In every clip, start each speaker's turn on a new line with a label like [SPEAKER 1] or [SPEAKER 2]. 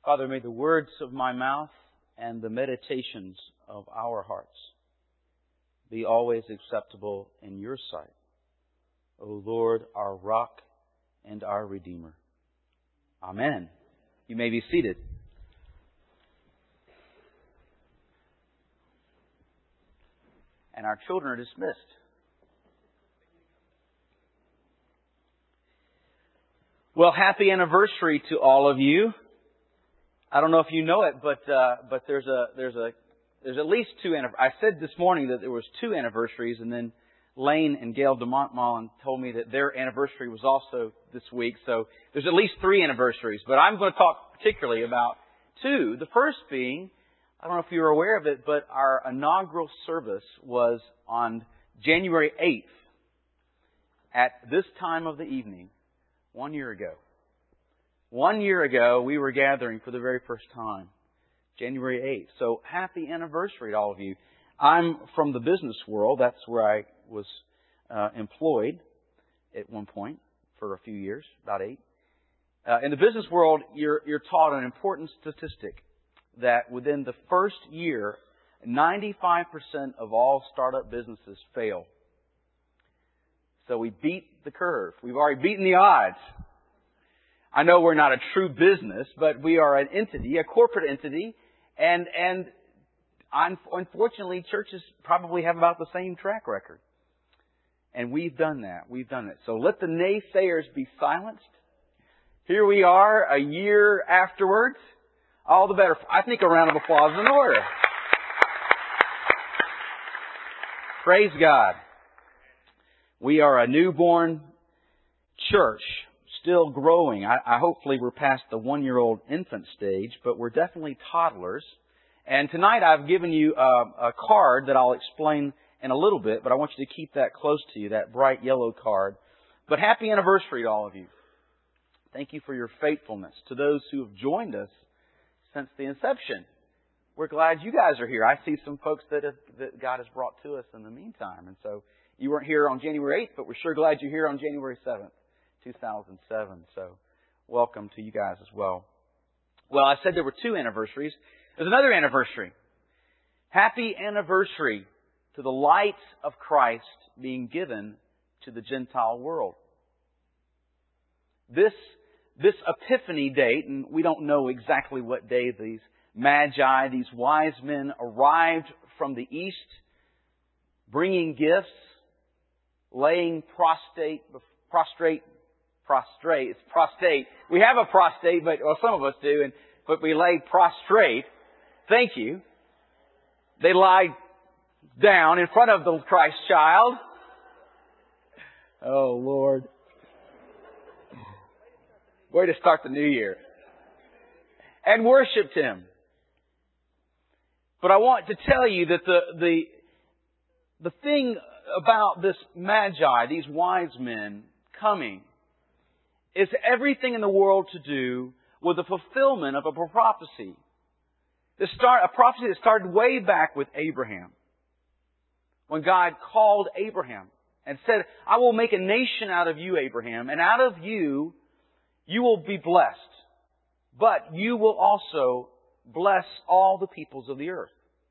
[SPEAKER 1] Father, may the words of my mouth and the meditations of our hearts be always acceptable in your sight, O Lord, our rock and our Redeemer. Amen. You may be seated. And our children are dismissed. Well, happy anniversary to all of you. I don't know if you know it, but there's at least two. I said this morning that there was two anniversaries, and then Lane and Gail DeMontmallon told me that their anniversary was also this week. So there's at least three anniversaries. But I'm going to talk particularly about two. The first being, I don't know if you're aware of it, but our inaugural service was on January 8th at this time of the evening, 1 year ago. 1 year ago, we were gathering for the very first time, January 8th. So happy anniversary to all of you. I'm from the business world. That's where I was employed at one point for a few years, about 8. In the business world, you're taught an important statistic that within the first year, 95% of all startup businesses fail. So we beat the curve. We've already beaten the odds. I know we're not a true business, but we are an entity, a corporate entity, and unfortunately, churches probably have about the same track record. And we've done that. We've done it. So let the naysayers be silenced. Here we are, a year afterwards. All the better. I think a round of applause is in order. Praise God. We are a newborn church, still growing. I hopefully we're past the 1-year-old infant stage, but we're definitely toddlers. And tonight I've given you a card that I'll explain in a little bit, but I want you to keep that close to you, that bright yellow card. But happy anniversary to all of you. Thank you for your faithfulness. To those who have joined us since the inception, we're glad you guys are here. I see some folks that God has brought to us in the meantime. And so you weren't here on January 8th, but we're sure glad you're here on January 7th, 2007. So welcome to you guys as well. Well, I said there were two anniversaries. There's another anniversary. Happy anniversary to the light of Christ being given to the Gentile world. This Epiphany date, and we don't know exactly what day these Magi, these wise men arrived from the east, bringing gifts, laying prostrate. It's prostate. We have a prostate, but some of us do, but we lay prostrate. Thank you. They lie down in front of the Christ child. Oh, Lord. Way to start the new year. And worshipped Him. But I want to tell you that the thing about this Magi, these wise men coming, is everything in the world to do with the fulfillment of a prophecy. A prophecy that started way back with Abraham. When God called Abraham and said, I will make a nation out of you, Abraham, and out of you, you will be blessed. But you will also bless all the peoples of the earth.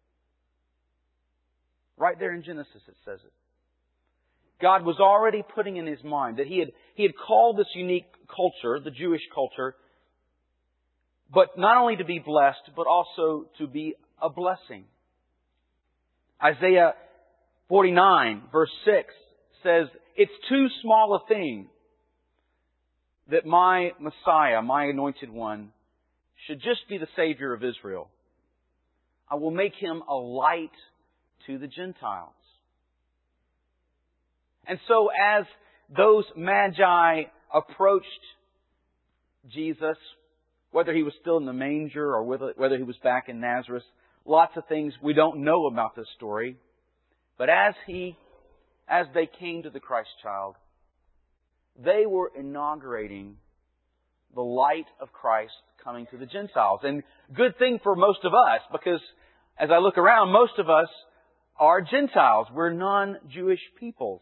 [SPEAKER 1] Right there in Genesis it says it. God was already putting in His mind that He had called this unique culture, the Jewish culture, but not only to be blessed, but also to be a blessing. Isaiah 49 verse 6 says, it's too small a thing that my Messiah, my anointed one, should just be the Savior of Israel. I will make Him a light to the Gentiles. And so as those Magi approached Jesus, whether He was still in the manger or whether He was back in Nazareth, lots of things we don't know about this story. But as they came to the Christ child, they were inaugurating the light of Christ coming to the Gentiles. And good thing for most of us, because as I look around, most of us are Gentiles. We're non-Jewish peoples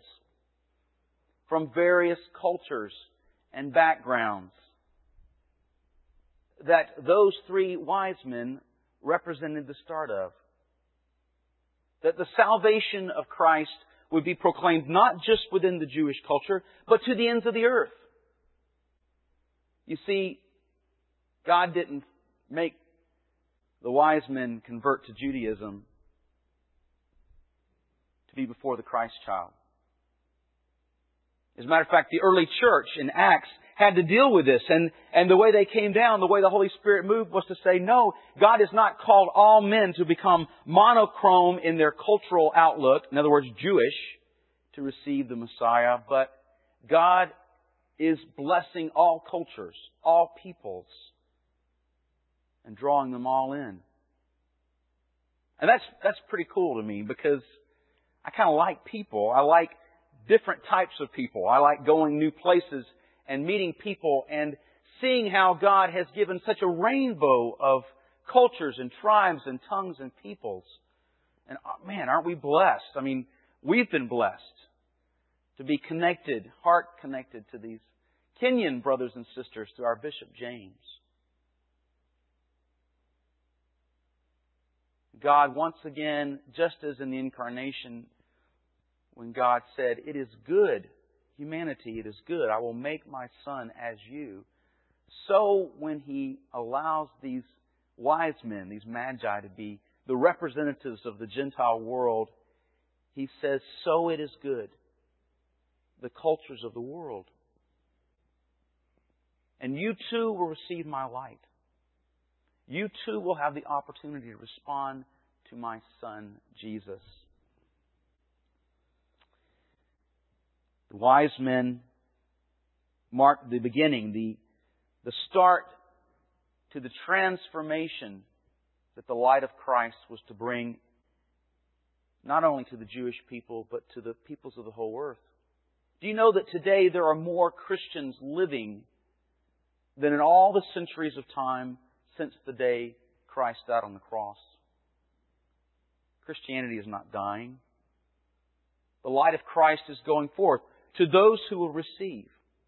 [SPEAKER 1] from various cultures and backgrounds. that those three wise men represented the start of. That the salvation of Christ would be proclaimed not just within the Jewish culture, but to the ends of the earth. You see, God didn't make the wise men convert to Judaism to be before the Christ child. As a matter of fact, the early church in Acts had to deal with this. And the way they came down, the way the Holy Spirit moved was to say, no, God has not called all men to become monochrome in their cultural outlook, in other words, Jewish, to receive the Messiah, but God is blessing all cultures, all peoples, and drawing them all in. And that's pretty cool to me, because I kind of like people. I like different types of people. I like going new places and meeting people and seeing how God has given such a rainbow of cultures and tribes and tongues and peoples. And man, aren't we blessed? I mean, we've been blessed to be connected, heart connected to these Kenyan brothers and sisters through our Bishop James. God, once again, just as in the Incarnation, when God said, "It is good, humanity, it is good, I will make my Son as you," so when He allows these wise men, these magi, to be the representatives of the Gentile world, He says, so it is good, the cultures of the world. And you too will receive my light. You too will have the opportunity to respond to my Son, Jesus. The wise men marked the beginning, the start to the transformation that the light of Christ was to bring not only to the Jewish people, but to the peoples of the whole earth. Do you know that today there are more Christians living than in all the centuries of time since the day Christ died on the cross? Christianity is not dying. The light of Christ is going forth to those who will receive.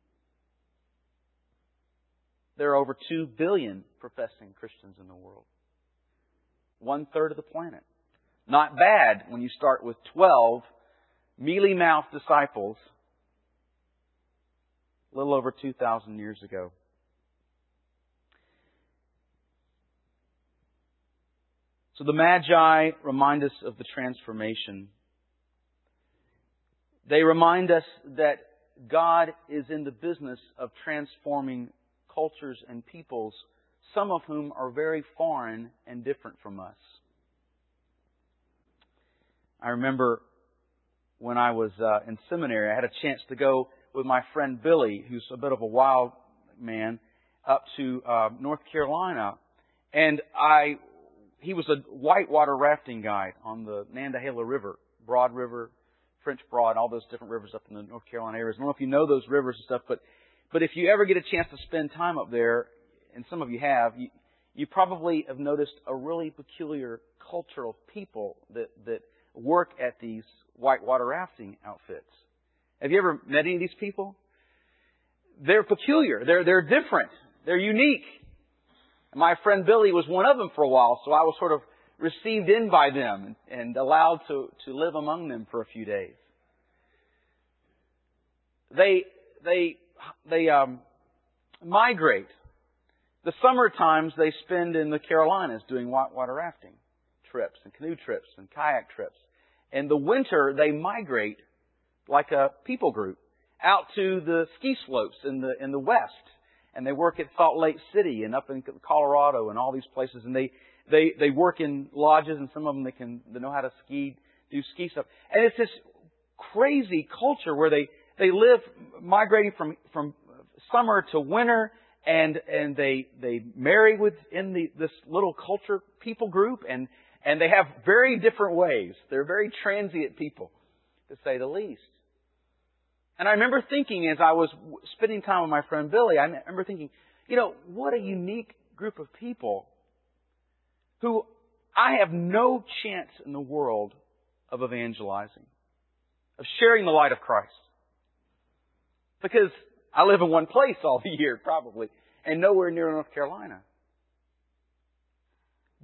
[SPEAKER 1] There are over 2 billion professing Christians in the world. 1/3 of the planet. Not bad when you start with 12 mealy-mouthed disciples a little over 2,000 years ago. So the Magi remind us of the transformation. They remind us that God is in the business of transforming cultures and peoples, some of whom are very foreign and different from us. I remember when I was in seminary, I had a chance to go with my friend Billy, who's a bit of a wild man, up to North Carolina. And he was a whitewater rafting guide on the Nantahala River, Broad River, French Broad, all those different rivers up in the North Carolina areas. I don't know if you know those rivers and stuff, but if you ever get a chance to spend time up there, and some of you have, you probably have noticed a really peculiar culture of people that work at these whitewater rafting outfits. Have you ever met any of these people? They're peculiar. They're different. They're unique. My friend Billy was one of them for a while, so I was sort of received in by them and allowed to live among them for a few days. They migrate. The summer times they spend in the Carolinas doing whitewater rafting trips and canoe trips and kayak trips. And the winter they migrate like a people group out to the ski slopes in the west. And they work at Salt Lake City and up in Colorado and all these places. And they work in lodges, and some of them they know how to do ski stuff. And it's this crazy culture where they live migrating from summer to winter, and they marry within this little culture people group, and they have very different ways. They're very transient people, to say the least. And I remember thinking, as I was spending time with my friend Billy, I remember thinking, what a unique group of people who I have no chance in the world of evangelizing, of sharing the light of Christ. Because I live in one place all the year, probably, and nowhere near North Carolina.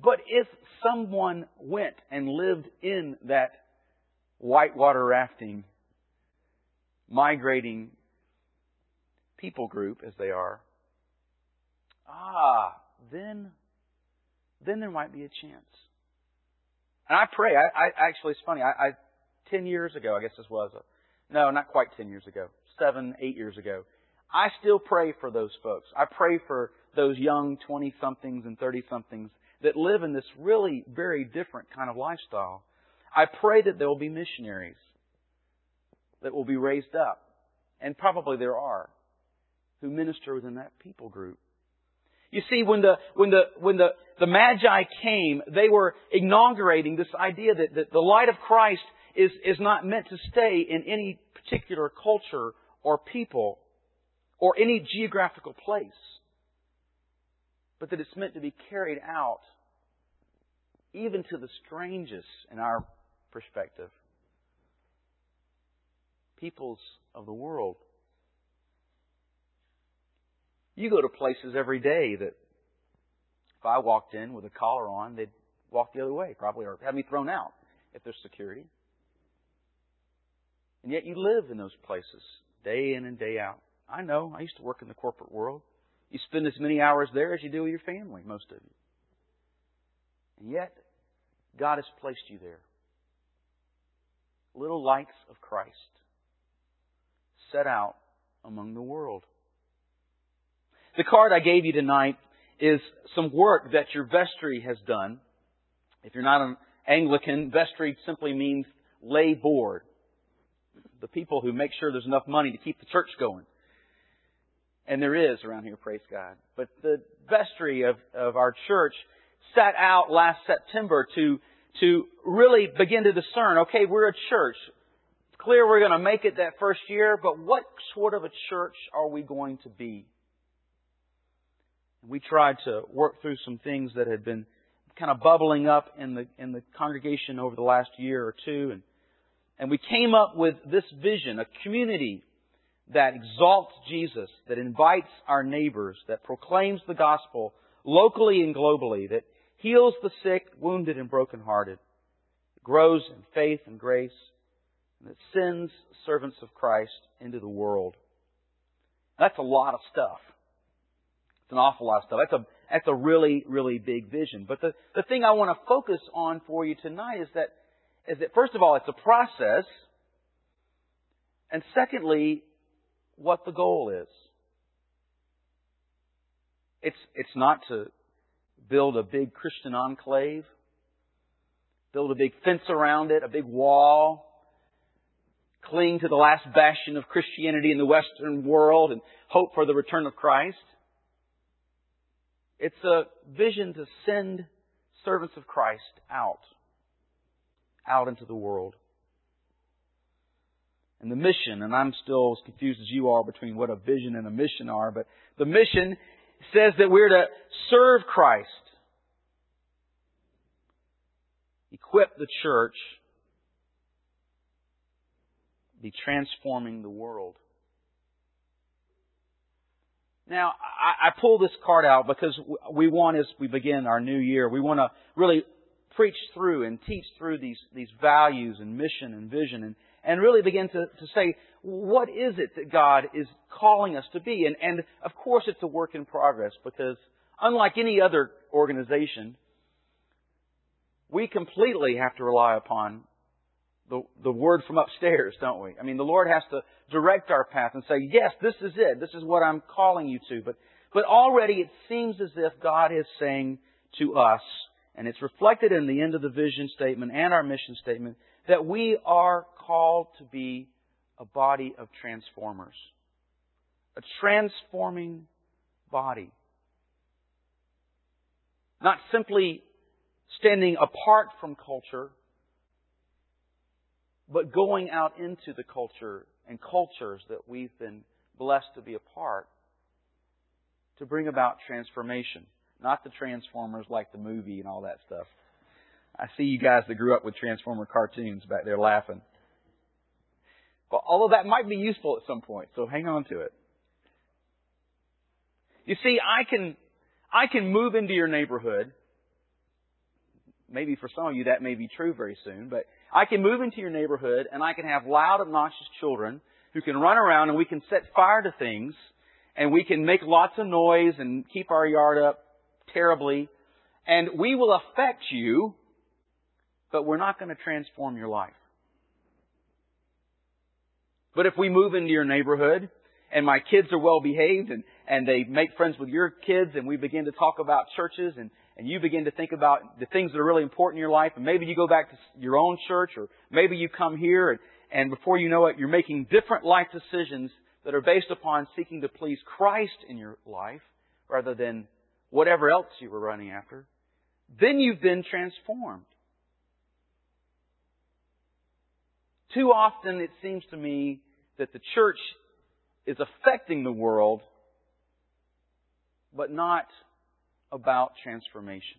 [SPEAKER 1] But if someone went and lived in that whitewater rafting, migrating people group as they are, then there might be a chance. And I pray. I actually, it's funny. 10 years ago, I guess this was. No, not quite 10 years ago. 7, 8 years ago. I still pray for those folks. I pray for those young 20-somethings and 30-somethings that live in this really very different kind of lifestyle. I pray that there will be missionaries that will be raised up. And probably there are, who minister within that people group. You see, when the Magi came, they were inaugurating this idea that the light of Christ is not meant to stay in any particular culture or people or any geographical place, but that it's meant to be carried out even to the strangest, in our perspective, peoples of the world. You go to places every day that if I walked in with a collar on, they'd walk the other way probably, or have me thrown out if there's security. And yet you live in those places day in and day out. I know. I used to work in the corporate world. You spend as many hours there as you do with your family, most of you. And yet, God has placed you there. Little lights of Christ set out among the world. The card I gave you tonight is some work that your vestry has done. If you're not an Anglican, vestry simply means lay board. The people who make sure there's enough money to keep the church going. And there is around here, praise God. But the vestry of our church set out last September to really begin to discern, okay, we're a church. It's clear we're going to make it that first year, but what sort of a church are we going to be? We tried to work through some things that had been kind of bubbling up in the congregation over the last year or two. And we came up with this vision, a community that exalts Jesus, that invites our neighbors, that proclaims the gospel locally and globally, that heals the sick, wounded, and brokenhearted, grows in faith and grace, and that sends servants of Christ into the world. That's a lot of stuff. It's an awful lot of stuff. That's a really, really big vision. But the thing I want to focus on for you tonight is that first of all, it's a process. And secondly, what the goal is. It's not to build a big Christian enclave, build a big fence around it, a big wall, cling to the last bastion of Christianity in the Western world and hope for the return of Christ. It's a vision to send servants of Christ out into the world. And the mission, and I'm still as confused as you are between what a vision and a mission are, but the mission says that we're to serve Christ, equip the church, be transforming the world. Now, I pull this card out because we want, as we begin our new year, we want to really preach through and teach through these values and mission and vision and really begin to say, what is it that God is calling us to be? And of course it's a work in progress because unlike any other organization, we completely have to rely upon the word from upstairs, don't we? I mean, the Lord has to direct our path and say, yes, this is it. This is what I'm calling you to. But already it seems as if God is saying to us, and it's reflected in the end of the vision statement and our mission statement, that we are called to be a body of transformers. A transforming body. Not simply standing apart from culture, but going out into the culture and cultures that we've been blessed to be a part to bring about transformation. Not the Transformers like the movie and all that stuff. I see you guys that grew up with Transformer cartoons back there laughing. Well, although that might be useful at some point, so hang on to it. You see, I can move into your neighborhood maybe for some of you that may be true very soon, but I can move into your neighborhood and I can have loud, obnoxious children who can run around and we can set fire to things and we can make lots of noise and keep our yard up terribly. And we will affect you, but we're not going to transform your life. But if we move into your neighborhood and my kids are well behaved and they make friends with your kids and we begin to talk about churches and you begin to think about the things that are really important in your life, and maybe you go back to your own church, or maybe you come here and before you know it, you're making different life decisions that are based upon seeking to please Christ in your life rather than whatever else you were running after, then you've been transformed. Too often it seems to me that the church is affecting the world, but not about transformation.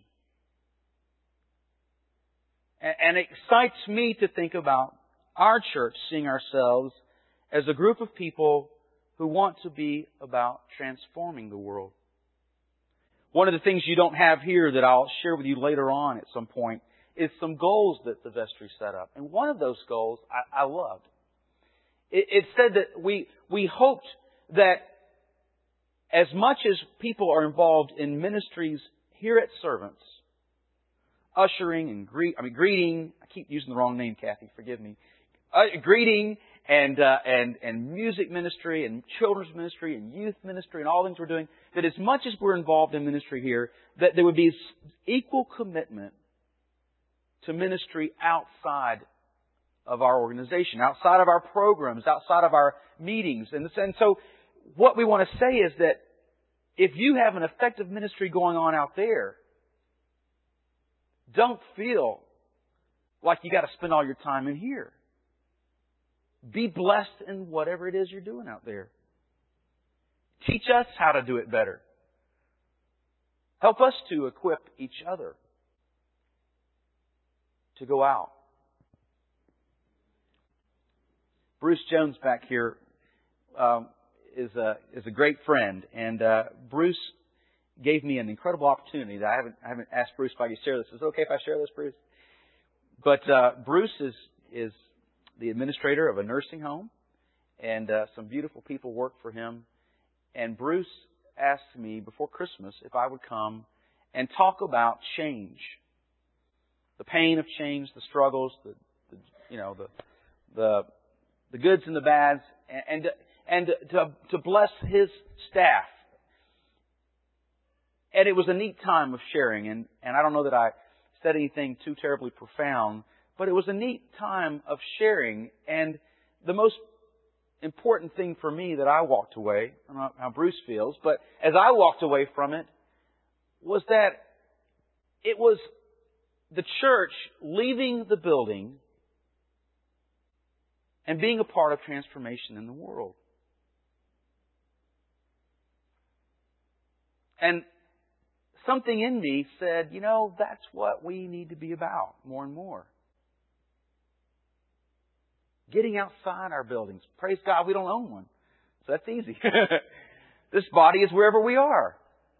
[SPEAKER 1] And it excites me to think about our church seeing ourselves as a group of people who want to be about transforming the world. One of the things you don't have here that I'll share with you later on at some point is some goals that the vestry set up. And one of those goals I loved. It said that we hoped that as much as people are involved in ministries here at Servants, ushering and greeting, I keep using the wrong name, Kathy, forgive me. Greeting and music ministry and children's ministry and youth ministry and all things we're doing, that as much as we're involved in ministry here, that there would be equal commitment to ministry outside of our organization, outside of our programs, outside of our meetings. And so what we want to say is that if you have an effective ministry going on out there, don't feel like you got to spend all your time in here. Be blessed in whatever it is you're doing out there. Teach us how to do it better. Help us to equip each other to go out. Bruce Jones back here is a great friend, and Bruce gave me an incredible opportunity that I haven't asked Bruce if I could share this. Is it okay if I share this, Bruce? But Bruce is the administrator of a nursing home, and some beautiful people work for him. And Bruce asked me before Christmas if I would come and talk about change, the pain of change, the struggles, the goods and the bads, and to bless his staff. And it was a neat time of sharing, and I don't know that I said anything too terribly profound, but it was a neat time of sharing. And the most important thing for me that I walked away, I don't know how Bruce feels, but as I walked away from it, was that it was the church leaving the building and being a part of transformation in the world. And something in me said, that's what we need to be about more and more. Getting outside our buildings. Praise God, we don't own one. So that's easy. This body is wherever we are.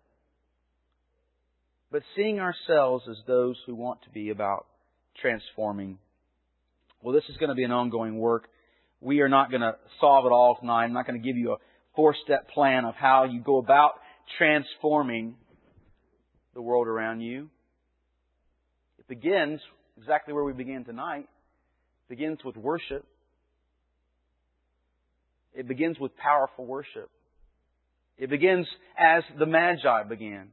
[SPEAKER 1] But seeing ourselves as those who want to be about transforming. Well, this is going to be an ongoing work. We are not going to solve it all tonight. I'm not going to give you a 4-step plan of how you go about transforming the world around you. It begins exactly where we began tonight. It begins with worship. It begins with powerful worship. It begins as the Magi began.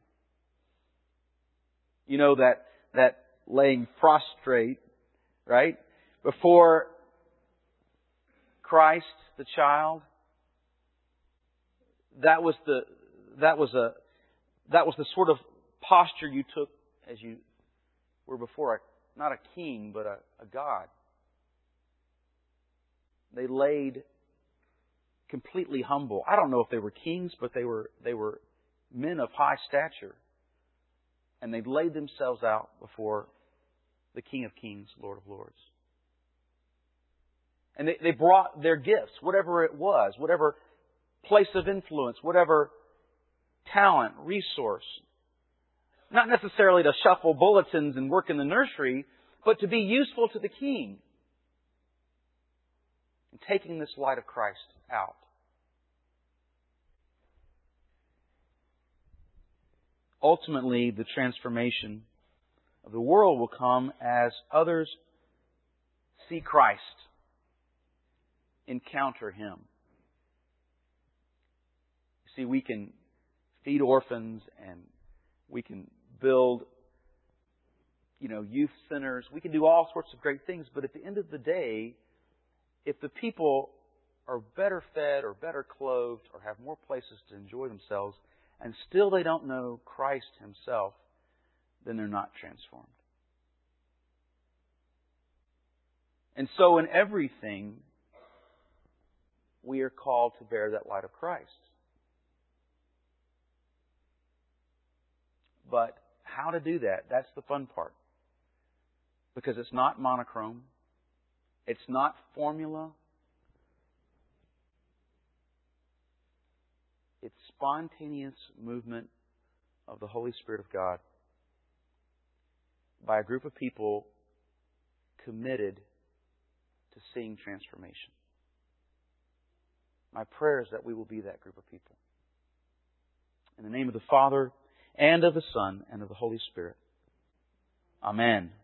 [SPEAKER 1] You know that laying prostrate, right? Before Christ, the child. That was the sort of posture you took as you were before not a king, but a God. They laid completely humble. I don't know if they were kings, but they were men of high stature. And they laid themselves out before the King of Kings, Lord of Lords. And they brought their gifts, whatever it was, whatever place of influence, whatever talent, resource, Not necessarily to shuffle bulletins and work in the nursery, but to be useful to the King. And taking this light of Christ out. Ultimately, the transformation of the world will come as others see Christ, encounter Him. See, we can feed orphans and we can build, youth centers. We can do all sorts of great things. But at the end of the day, if the people are better fed or better clothed or have more places to enjoy themselves and still they don't know Christ Himself, then they're not transformed. And so in everything, we are called to bear that light of Christ. But how to do that, that's the fun part. Because it's not monochrome. It's not formula. It's spontaneous movement of the Holy Spirit of God by a group of people committed to seeing transformation. My prayer is that we will be that group of people. In the name of the Father, and of the Son, and of the Holy Spirit. Amen.